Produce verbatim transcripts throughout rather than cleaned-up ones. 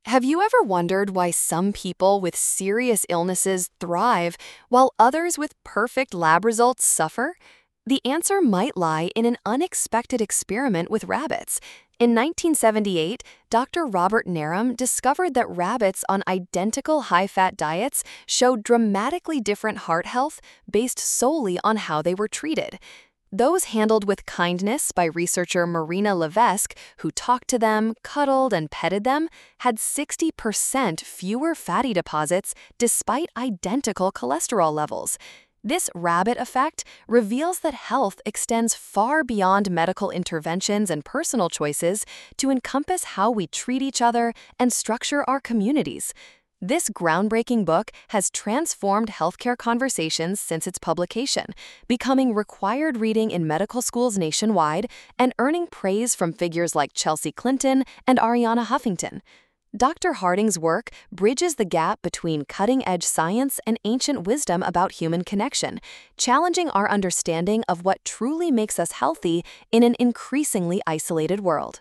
Have you ever wondered why some people with serious illnesses thrive while others with perfect lab results suffer? The answer might lie in an unexpected experiment with rabbits. In nineteen seventy-eight, Doctor Robert Narum discovered that rabbits on identical high-fat diets showed dramatically different heart health based solely on how they were treated. Those handled with kindness by researcher Marina Levesque, who talked to them, cuddled, and petted them, had sixty percent fewer fatty deposits despite identical cholesterol levels. This rabbit effect reveals that health extends far beyond medical interventions and personal choices to encompass how we treat each other and structure our communities. This groundbreaking book has transformed healthcare conversations since its publication, becoming required reading in medical schools nationwide and earning praise from figures like Chelsea Clinton and Ariana Huffington. Doctor Harding's work bridges the gap between cutting-edge science and ancient wisdom about human connection, challenging our understanding of what truly makes us healthy in an increasingly isolated world.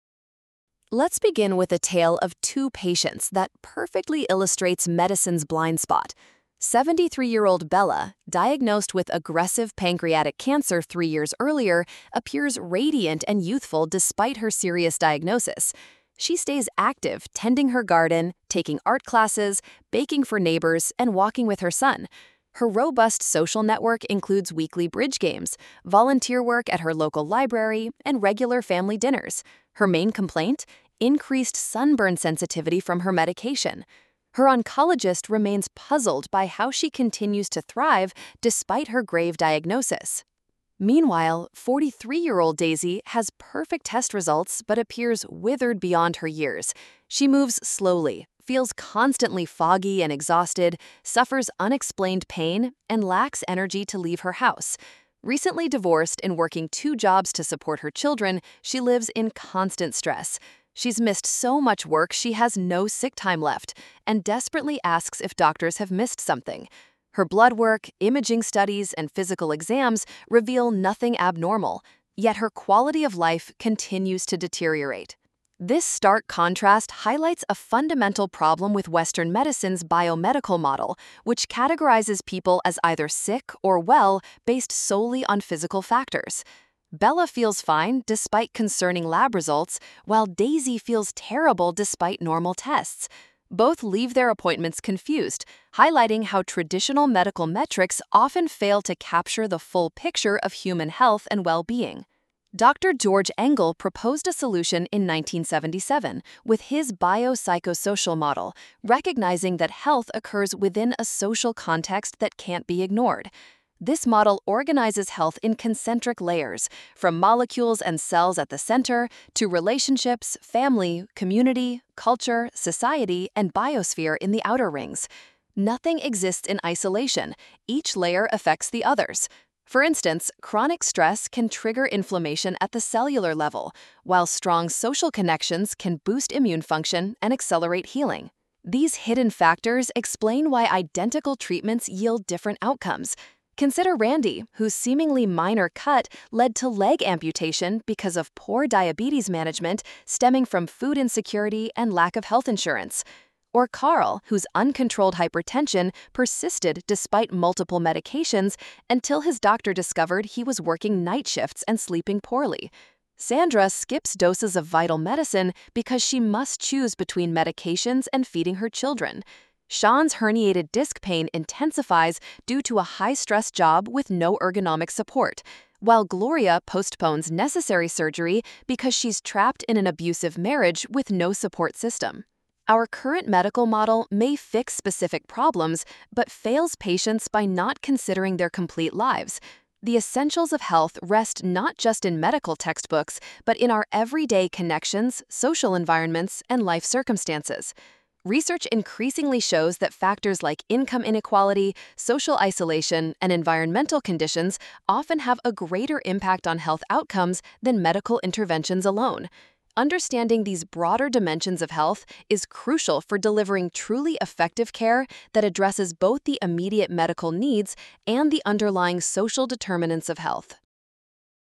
Let's begin with a tale of two patients that perfectly illustrates medicine's blind spot. seventy-three-year-old Bella, diagnosed with aggressive pancreatic cancer three years earlier, appears radiant and youthful despite her serious diagnosis. She stays active, tending her garden, taking art classes, baking for neighbors, and walking with her son. Her robust social network includes weekly bridge games, volunteer work at her local library, and regular family dinners. Her main complaint? Increased sunburn sensitivity from her medication. Her oncologist remains puzzled by how she continues to thrive despite her grave diagnosis. Meanwhile, forty-three-year-old Daisy has perfect test results but appears withered beyond her years. She moves slowly, feels constantly foggy and exhausted, suffers unexplained pain, and lacks energy to leave her house. Recently divorced and working two jobs to support her children, she lives in constant stress. She's missed so much work she has no sick time left and desperately asks if doctors have missed something. Her blood work, imaging studies, and physical exams reveal nothing abnormal, yet her quality of life continues to deteriorate. This stark contrast highlights a fundamental problem with Western medicine's biomedical model, which categorizes people as either sick or well based solely on physical factors. Bella feels fine despite concerning lab results, while Daisy feels terrible despite normal tests. Both leave their appointments confused, highlighting how traditional medical metrics often fail to capture the full picture of human health and well-being. Doctor George Engel proposed a solution in nineteen seventy-seven with his biopsychosocial model, recognizing that health occurs within a social context that can't be ignored. This model organizes health in concentric layers, from molecules and cells at the center to relationships, family, community, culture, society, and biosphere in the outer rings. Nothing exists in isolation. Each layer affects the others. For instance, chronic stress can trigger inflammation at the cellular level, while strong social connections can boost immune function and accelerate healing. These hidden factors explain why identical treatments yield different outcomes. Consider Randy, whose seemingly minor cut led to leg amputation because of poor diabetes management stemming from food insecurity and lack of health insurance. Or Carl, whose uncontrolled hypertension persisted despite multiple medications until his doctor discovered he was working night shifts and sleeping poorly. Sandra skips doses of vital medicine because she must choose between medications and feeding her children. Sean's herniated disc pain intensifies due to a high-stress job with no ergonomic support, while Gloria postpones necessary surgery because she's trapped in an abusive marriage with no support system. Our current medical model may fix specific problems, but fails patients by not considering their complete lives. The essentials of health rest not just in medical textbooks, but in our everyday connections, social environments, and life circumstances. Research increasingly shows that factors like income inequality, social isolation, and environmental conditions often have a greater impact on health outcomes than medical interventions alone. Understanding these broader dimensions of health is crucial for delivering truly effective care that addresses both the immediate medical needs and the underlying social determinants of health.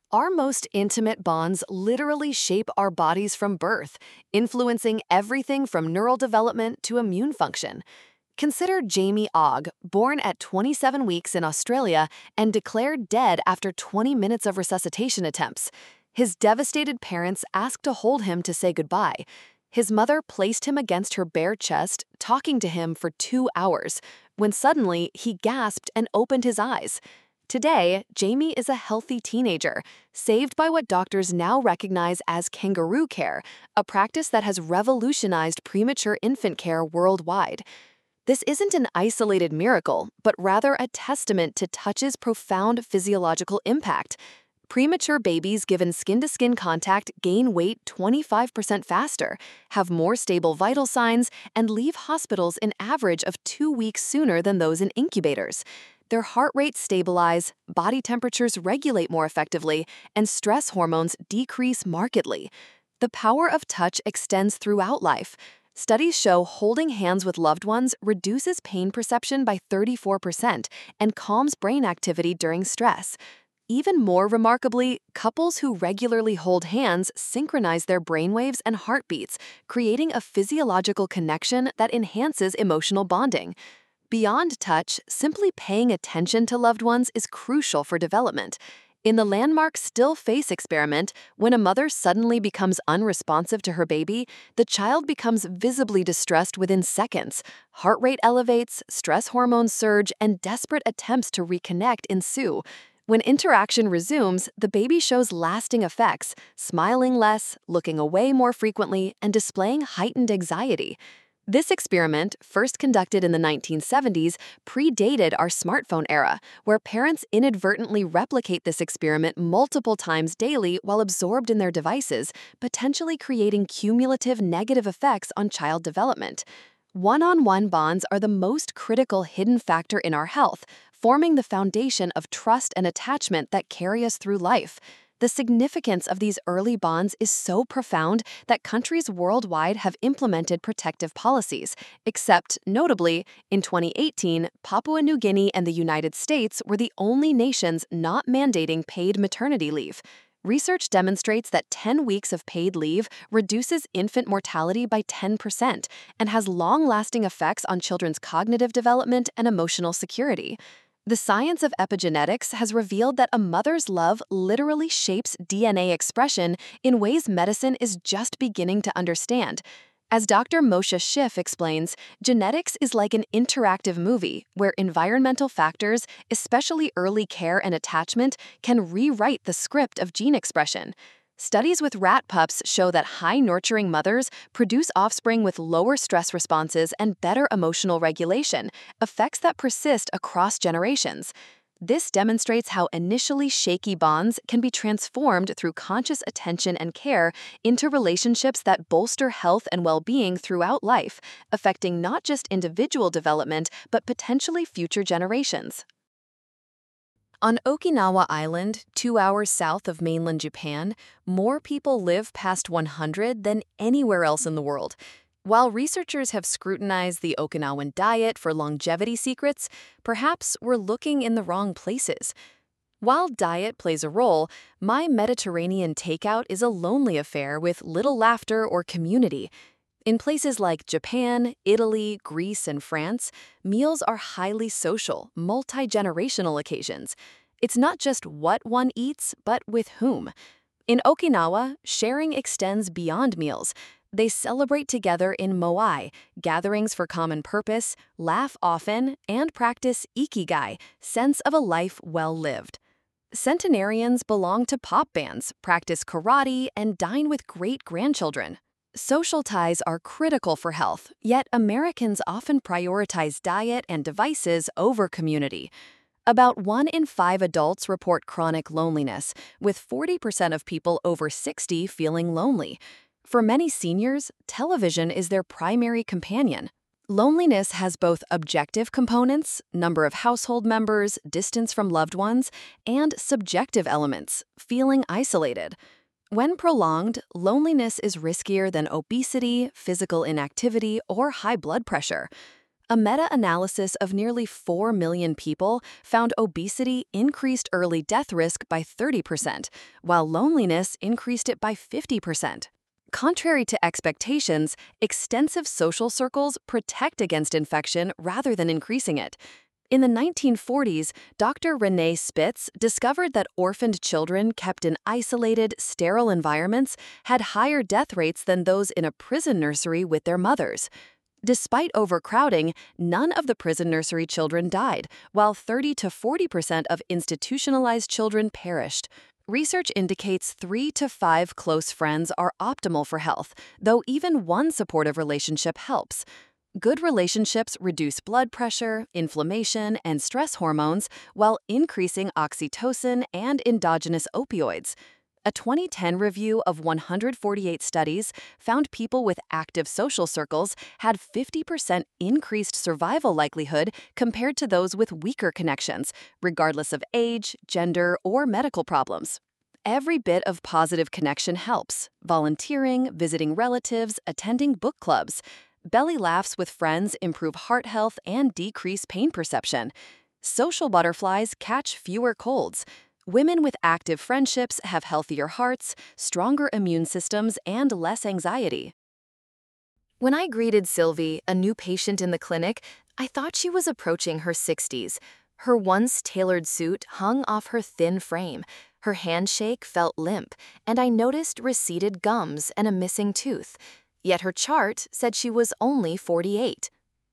Our most intimate bonds literally shape our bodies from birth, influencing everything from neural development to immune function. Consider Jamie Ogg, born at twenty-seven weeks in Australia and declared dead after twenty minutes of resuscitation attempts. His devastated parents asked to hold him to say goodbye. His mother placed him against her bare chest, talking to him for two hours, when suddenly he gasped and opened his eyes. Today, Jamie is a healthy teenager, saved by what doctors now recognize as kangaroo care, a practice that has revolutionized premature infant care worldwide. This isn't an isolated miracle, but rather a testament to touch's profound physiological impact. Premature babies given skin-to-skin contact gain weight twenty-five percent faster, have more stable vital signs, and leave hospitals an average of two weeks sooner than those in incubators. Their heart rates stabilize, body temperatures regulate more effectively, and stress hormones decrease markedly. The power of touch extends throughout life. Studies show holding hands with loved ones reduces pain perception by thirty-four percent and calms brain activity during stress. Even more remarkably, couples who regularly hold hands synchronize their brainwaves and heartbeats, creating a physiological connection that enhances emotional bonding. Beyond touch, simply paying attention to loved ones is crucial for development. In the landmark still face experiment, when a mother suddenly becomes unresponsive to her baby, the child becomes visibly distressed within seconds. Heart rate elevates, stress hormones surge, and desperate attempts to reconnect ensue. When interaction resumes, the baby shows lasting effects, smiling less, looking away more frequently, and displaying heightened anxiety. This experiment, first conducted in the nineteen seventies, predated our smartphone era, where parents inadvertently replicate this experiment multiple times daily while absorbed in their devices, potentially creating cumulative negative effects on child development. One-on-one bonds are the most critical hidden factor in our health, forming the foundation of trust and attachment that carry us through life. The significance of these early bonds is so profound that countries worldwide have implemented protective policies, except, notably, in twenty eighteen, Papua New Guinea and the United States were the only nations not mandating paid maternity leave. Research demonstrates that ten weeks of paid leave reduces infant mortality by ten percent and has long-lasting effects on children's cognitive development and emotional security. The science of epigenetics has revealed that a mother's love literally shapes D N A expression in ways medicine is just beginning to understand. As Doctor Moshe Schiff explains, genetics is like an interactive movie where environmental factors, especially early care and attachment, can rewrite the script of gene expression. Studies with rat pups show that high-nurturing mothers produce offspring with lower stress responses and better emotional regulation, effects that persist across generations. This demonstrates how initially shaky bonds can be transformed through conscious attention and care into relationships that bolster health and well-being throughout life, affecting not just individual development but potentially future generations. On Okinawa Island, two hours south of mainland Japan, more people live past one hundred than anywhere else in the world. While researchers have scrutinized the Okinawan diet for longevity secrets, perhaps we're looking in the wrong places. While diet plays a role, my Mediterranean takeout is a lonely affair with little laughter or community. In places like Japan, Italy, Greece, and France, meals are highly social, multi-generational occasions. It's not just what one eats, but with whom. In Okinawa, sharing extends beyond meals. They celebrate together in moai, gatherings for common purpose, laugh often, and practice ikigai, sense of a life well lived. Centenarians belong to pop bands, practice karate, and dine with great-grandchildren. Social ties are critical for health, yet Americans often prioritize diet and devices over community. About one in five adults report chronic loneliness, with forty percent of people over sixty feeling lonely. For many seniors, television is their primary companion. Loneliness has both objective components, number of household members, distance from loved ones, and subjective elements, feeling isolated. When prolonged, loneliness is riskier than obesity, physical inactivity, or high blood pressure. A meta-analysis of nearly four million people found obesity increased early death risk by thirty percent, while loneliness increased it by fifty percent. Contrary to expectations, extensive social circles protect against infection rather than increasing it. In the nineteen forties, Doctor Renee Spitz discovered that orphaned children kept in isolated, sterile environments had higher death rates than those in a prison nursery with their mothers. Despite overcrowding, none of the prison nursery children died, while thirty to forty percent of institutionalized children perished. Research indicates three to five close friends are optimal for health, though even one supportive relationship helps. Good relationships reduce blood pressure, inflammation, and stress hormones while increasing oxytocin and endogenous opioids. A twenty ten review of one hundred forty-eight studies found people with active social circles had fifty percent increased survival likelihood compared to those with weaker connections, regardless of age, gender, or medical problems. Every bit of positive connection helps: volunteering, visiting relatives, attending book clubs. Belly laughs with friends improve heart health and decrease pain perception. Social butterflies catch fewer colds. Women with active friendships have healthier hearts, stronger immune systems, and less anxiety. When I greeted Sylvie, a new patient in the clinic, I thought she was approaching her sixties. Her once tailored suit hung off her thin frame. Her handshake felt limp, and I noticed receded gums and a missing tooth. Yet her chart said she was only forty-eight.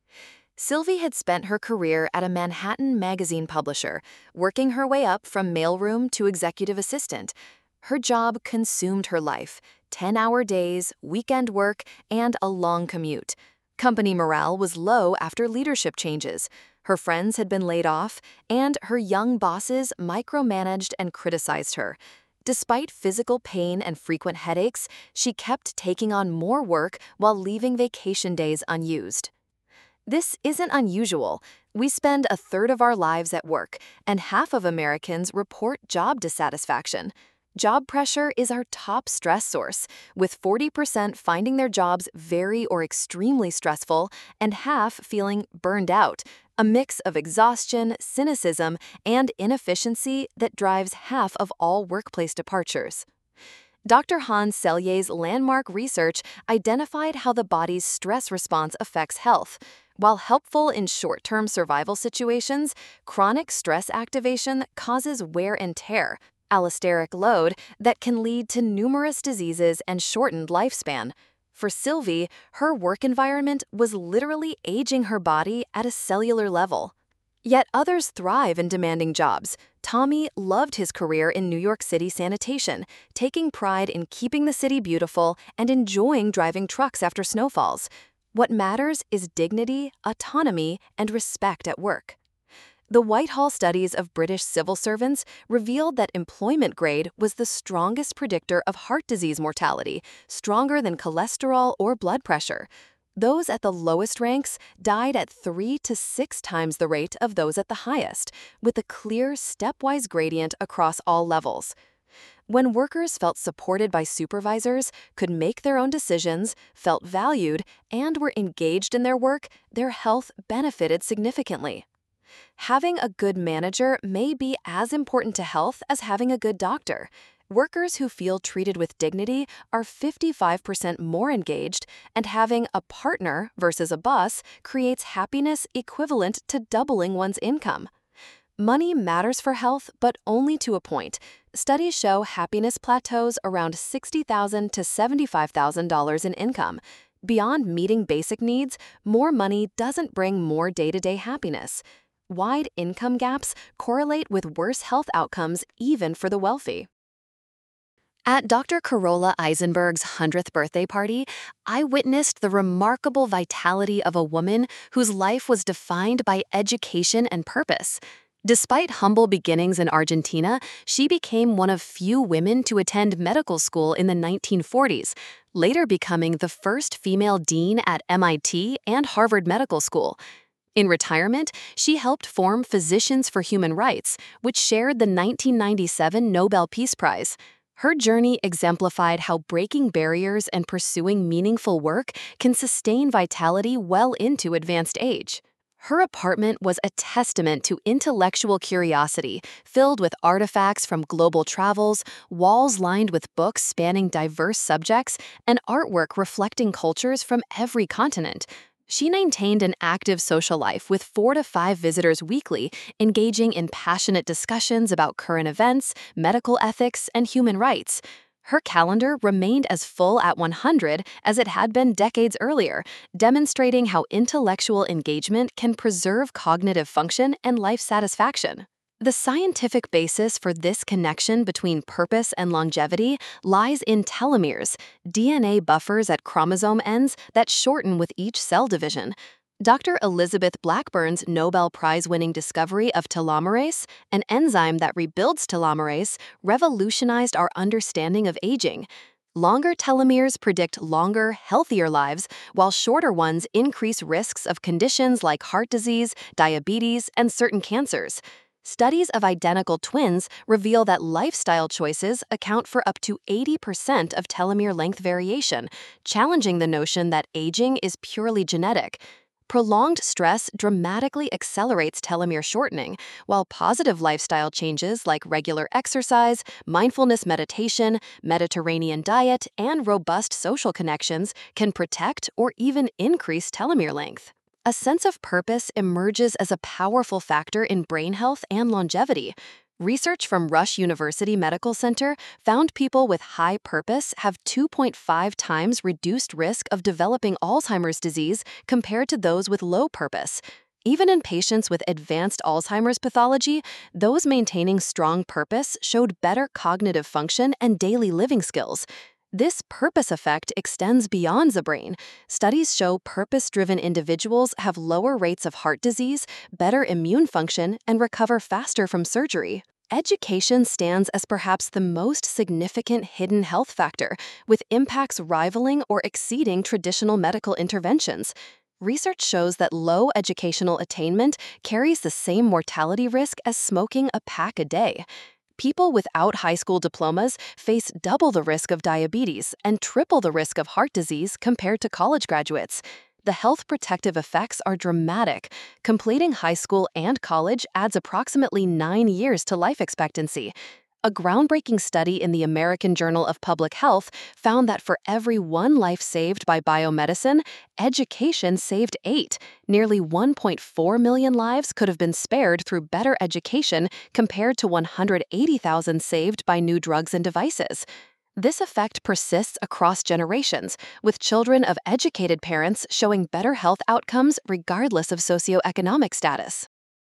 Sylvie had spent her career at a Manhattan magazine publisher, working her way up from mailroom to executive assistant. Her job consumed her life: ten-hour days, weekend work, and a long commute. Company morale was low after leadership changes. Her friends had been laid off, and her young bosses micromanaged and criticized her. Despite physical pain and frequent headaches, she kept taking on more work while leaving vacation days unused. This isn't unusual. We spend a third of our lives at work, and half of Americans report job dissatisfaction. Job pressure is our top stress source, with forty percent finding their jobs very or extremely stressful and half feeling burned out, a mix of exhaustion, cynicism, and inefficiency that drives half of all workplace departures. Doctor Hans Selye's landmark research identified how the body's stress response affects health. While helpful in short-term survival situations, chronic stress activation causes wear and tear, allosteric load, that can lead to numerous diseases and shortened lifespan. For Sylvie, her work environment was literally aging her body at a cellular level. Yet others thrive in demanding jobs. Tommy loved his career in New York City sanitation, taking pride in keeping the city beautiful and enjoying driving trucks after snowfalls. What matters is dignity, autonomy, and respect at work. The Whitehall studies of British civil servants revealed that employment grade was the strongest predictor of heart disease mortality, stronger than cholesterol or blood pressure. Those at the lowest ranks died at three to six times the rate of those at the highest, with a clear stepwise gradient across all levels. When workers felt supported by supervisors, could make their own decisions, felt valued, and were engaged in their work, their health benefited significantly. Having a good manager may be as important to health as having a good doctor. Workers who feel treated with dignity are fifty-five percent more engaged, and having a partner versus a boss creates happiness equivalent to doubling one's income. Money matters for health, but only to a point. Studies show happiness plateaus around sixty thousand dollars to seventy-five thousand dollars in income. Beyond meeting basic needs, more money doesn't bring more day-to-day happiness. Wide income gaps correlate with worse health outcomes even for the wealthy. At Doctor Carola Eisenberg's hundredth birthday party, I witnessed the remarkable vitality of a woman whose life was defined by education and purpose. Despite humble beginnings in Argentina, she became one of few women to attend medical school in the nineteen forties, later becoming the first female dean at M I T and Harvard Medical School. In retirement, she helped form Physicians for Human Rights, which shared the nineteen ninety-seven Nobel Peace Prize. Her journey exemplified how breaking barriers and pursuing meaningful work can sustain vitality well into advanced age. Her apartment was a testament to intellectual curiosity, filled with artifacts from global travels, walls lined with books spanning diverse subjects, and artwork reflecting cultures from every continent. She maintained an active social life with four to five visitors weekly, engaging in passionate discussions about current events, medical ethics, and human rights. Her calendar remained as full at one hundred as it had been decades earlier, demonstrating how intellectual engagement can preserve cognitive function and life satisfaction. The scientific basis for this connection between purpose and longevity lies in telomeres, D N A buffers at chromosome ends that shorten with each cell division. Doctor Elizabeth Blackburn's Nobel Prize-winning discovery of telomerase, an enzyme that rebuilds telomerase, revolutionized our understanding of aging. Longer telomeres predict longer, healthier lives, while shorter ones increase risks of conditions like heart disease, diabetes, and certain cancers. Studies of identical twins reveal that lifestyle choices account for up to eighty percent of telomere length variation, challenging the notion that aging is purely genetic. Prolonged stress dramatically accelerates telomere shortening, while positive lifestyle changes like regular exercise, mindfulness meditation, Mediterranean diet, and robust social connections can protect or even increase telomere length. A sense of purpose emerges as a powerful factor in brain health and longevity. Research from Rush University Medical Center found people with high purpose have two point five times reduced risk of developing Alzheimer's disease compared to those with low purpose. Even in patients with advanced Alzheimer's pathology, those maintaining strong purpose showed better cognitive function and daily living skills. This purpose effect extends beyond the brain. Studies show purpose-driven individuals have lower rates of heart disease, better immune function, and recover faster from surgery. Education stands as perhaps the most significant hidden health factor, with impacts rivaling or exceeding traditional medical interventions. Research shows that low educational attainment carries the same mortality risk as smoking a pack a day. People without high school diplomas face double the risk of diabetes and triple the risk of heart disease compared to college graduates. The health protective effects are dramatic. Completing high school and college adds approximately nine years to life expectancy. A groundbreaking study in the American Journal of Public Health found that for every one life saved by biomedicine, education saved eight. Nearly one point four million lives could have been spared through better education compared to one hundred eighty thousand saved by new drugs and devices. This effect persists across generations, with children of educated parents showing better health outcomes regardless of socioeconomic status.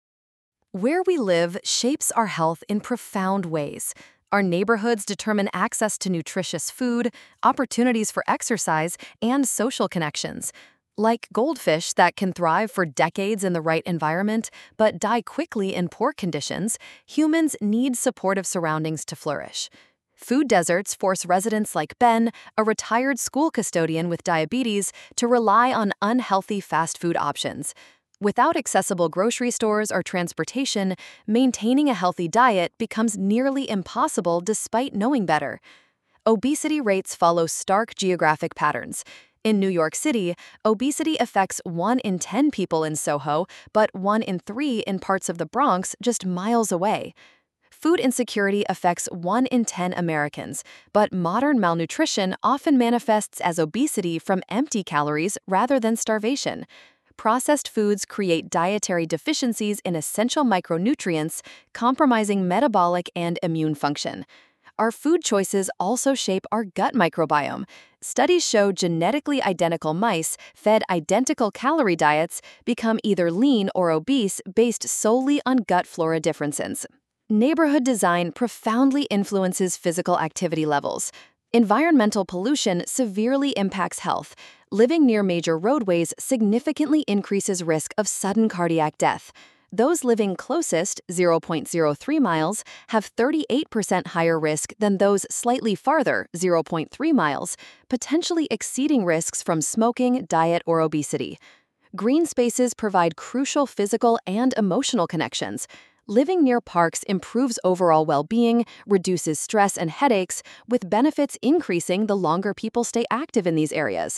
Where we live shapes our health in profound ways. Our neighborhoods determine access to nutritious food, opportunities for exercise, and social connections. Like goldfish that can thrive for decades in the right environment but die quickly in poor conditions, humans need supportive surroundings to flourish. Food deserts force residents like Ben, a retired school custodian with diabetes, to rely on unhealthy fast food options. Without accessible grocery stores or transportation, maintaining a healthy diet becomes nearly impossible despite knowing better. Obesity rates follow stark geographic patterns. In New York City, obesity affects one in ten people in Soho, but one in three in parts of the Bronx just miles away. Food insecurity affects one in ten Americans, but modern malnutrition often manifests as obesity from empty calories rather than starvation. Processed foods create dietary deficiencies in essential micronutrients, compromising metabolic and immune function. Our food choices also shape our gut microbiome. Studies show genetically identical mice fed identical calorie diets become either lean or obese based solely on gut flora differences. Neighborhood design profoundly influences physical activity levels. Environmental pollution severely impacts health. Living near major roadways significantly increases risk of sudden cardiac death. Those living closest, zero point zero three miles, have thirty-eight percent higher risk than those slightly farther, zero point three miles, potentially exceeding risks from smoking, diet, or obesity. Green spaces provide crucial physical and emotional connections. Living near parks improves overall well-being, reduces stress and headaches, with benefits increasing the longer people stay active in these areas.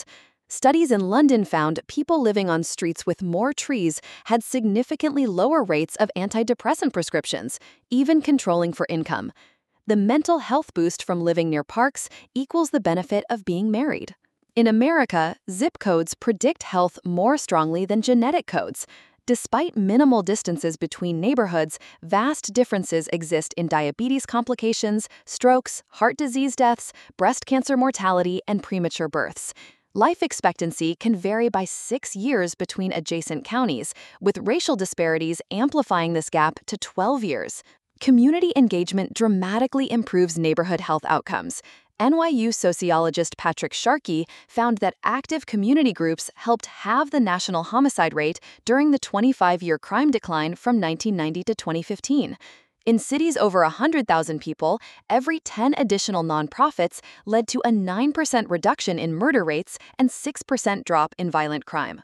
Studies in London found people living on streets with more trees had significantly lower rates of antidepressant prescriptions, even controlling for income. The mental health boost from living near parks equals the benefit of being married. In America, zip codes predict health more strongly than genetic codes. Despite minimal distances between neighborhoods, vast differences exist in diabetes complications, strokes, heart disease deaths, breast cancer mortality, and premature births. Life expectancy can vary by six years between adjacent counties, with racial disparities amplifying this gap to twelve years. Community engagement dramatically improves neighborhood health outcomes. N Y U sociologist Patrick Sharkey found that active community groups helped halve the national homicide rate during the twenty-five-year crime decline from nineteen ninety to twenty fifteen. In cities over one hundred thousand people, every ten additional nonprofits led to a nine percent reduction in murder rates and six percent drop in violent crime.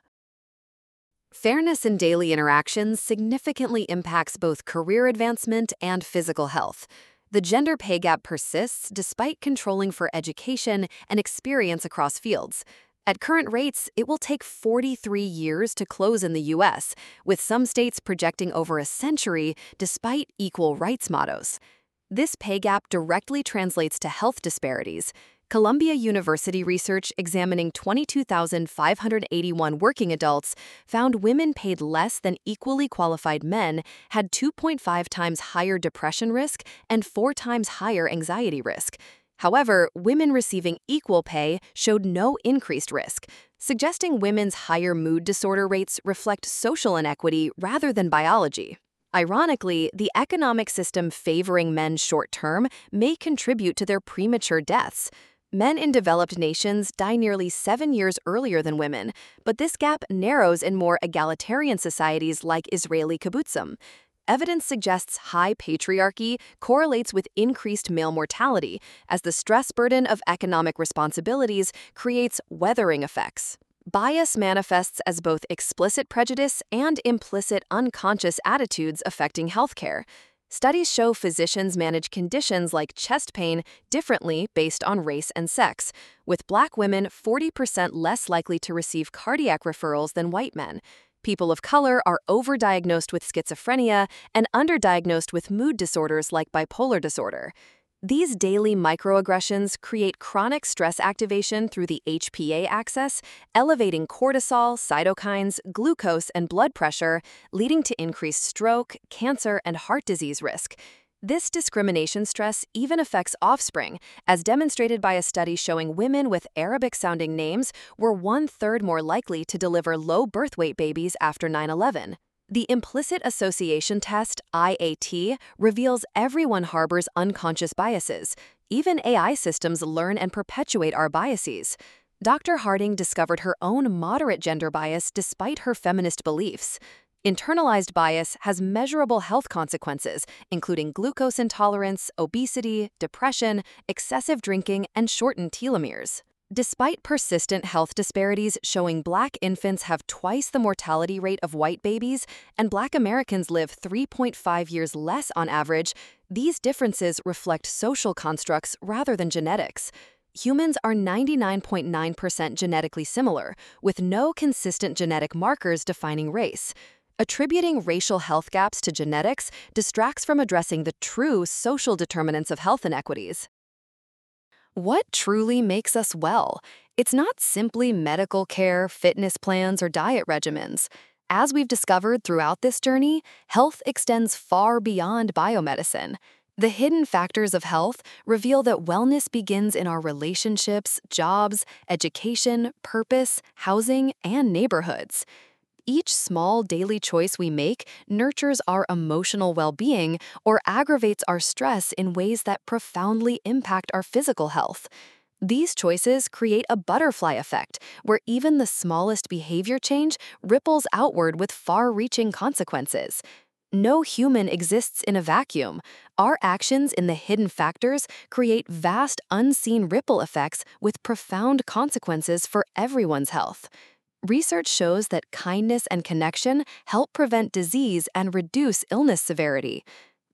Fairness in daily interactions significantly impacts both career advancement and physical health. The gender pay gap persists despite controlling for education and experience across fields. At current rates, it will take forty-three years to close in the U S, with some states projecting over a century despite equal rights mottos. This pay gap directly translates to health disparities. Columbia University research examining twenty-two thousand five hundred eighty-one working adults found women paid less than equally qualified men had two point five times higher depression risk and four times higher anxiety risk. However, women receiving equal pay showed no increased risk, suggesting women's higher mood disorder rates reflect social inequity rather than biology. Ironically, the economic system favoring men short-term may contribute to their premature deaths. Men in developed nations die nearly seven years earlier than women, but this gap narrows in more egalitarian societies like Israeli kibbutzim. Evidence suggests high patriarchy correlates with increased male mortality, as the stress burden of economic responsibilities creates weathering effects. Bias manifests as both explicit prejudice and implicit unconscious attitudes affecting healthcare. Studies show physicians manage conditions like chest pain differently based on race and sex, with Black women forty percent less likely to receive cardiac referrals than white men. People of color are overdiagnosed with schizophrenia and underdiagnosed with mood disorders like bipolar disorder. These daily microaggressions create chronic stress activation through the H P A axis, elevating cortisol, cytokines, glucose, and blood pressure, leading to increased stroke, cancer, and heart disease risk. This discrimination stress even affects offspring, as demonstrated by a study showing women with Arabic-sounding names were one-third more likely to deliver low birth weight babies after nine eleven. The implicit association test, I A T, reveals everyone harbors unconscious biases. Even A I systems learn and perpetuate our biases. Doctor Harding discovered her own moderate gender bias despite her feminist beliefs. Internalized bias has measurable health consequences, including glucose intolerance, obesity, depression, excessive drinking, and shortened telomeres. Despite persistent health disparities showing Black infants have twice the mortality rate of white babies and Black Americans live three point five years less on average, these differences reflect social constructs rather than genetics. Humans are ninety-nine point nine percent genetically similar, with no consistent genetic markers defining race. Attributing racial health gaps to genetics distracts from addressing the true social determinants of health inequities. What truly makes us well? It's not simply medical care, fitness plans, or diet regimens. As we've discovered throughout this journey, health extends far beyond biomedicine. The hidden factors of health reveal that wellness begins in our relationships, jobs, education, purpose, housing, and neighborhoods. Each small daily choice we make nurtures our emotional well-being or aggravates our stress in ways that profoundly impact our physical health. These choices create a butterfly effect, where even the smallest behavior change ripples outward with far-reaching consequences. No human exists in a vacuum. Our actions in the hidden factors create vast, unseen ripple effects with profound consequences for everyone's health. Research shows that kindness and connection help prevent disease and reduce illness severity.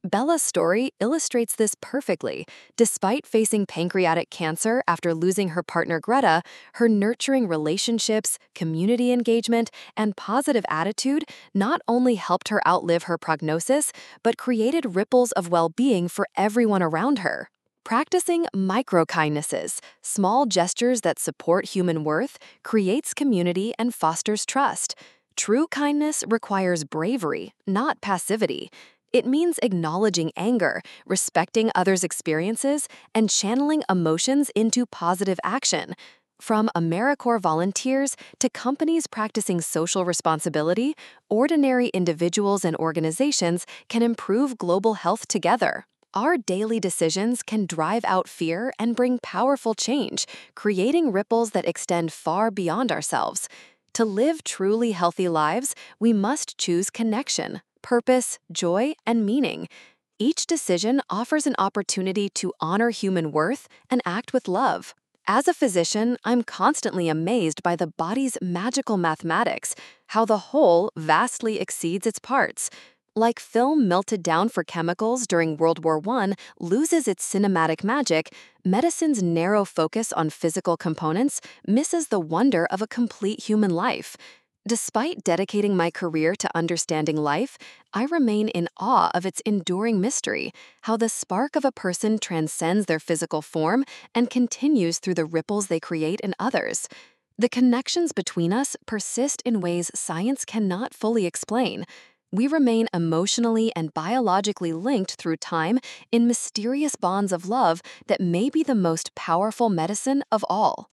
Bella's story illustrates this perfectly. Despite facing pancreatic cancer after losing her partner Greta, her nurturing relationships, community engagement, and positive attitude not only helped her outlive her prognosis, but created ripples of well-being for everyone around her. Practicing micro-kindnesses, small gestures that support human worth, creates community and fosters trust. True kindness requires bravery, not passivity. It means acknowledging anger, respecting others' experiences, and channeling emotions into positive action. From AmeriCorps volunteers to companies practicing social responsibility, ordinary individuals and organizations can improve global health together. Our daily decisions can drive out fear and bring powerful change, creating ripples that extend far beyond ourselves. To live truly healthy lives, we must choose connection, purpose, joy, and meaning. Each decision offers an opportunity to honor human worth and act with love. As a physician, I'm constantly amazed by the body's magical mathematics, how the whole vastly exceeds its parts. Like film melted down for chemicals during World War One loses its cinematic magic, medicine's narrow focus on physical components misses the wonder of a complete human life. Despite dedicating my career to understanding life, I remain in awe of its enduring mystery, how the spark of a person transcends their physical form and continues through the ripples they create in others. The connections between us persist in ways science cannot fully explain. We remain emotionally and biologically linked through time in mysterious bonds of love that may be the most powerful medicine of all.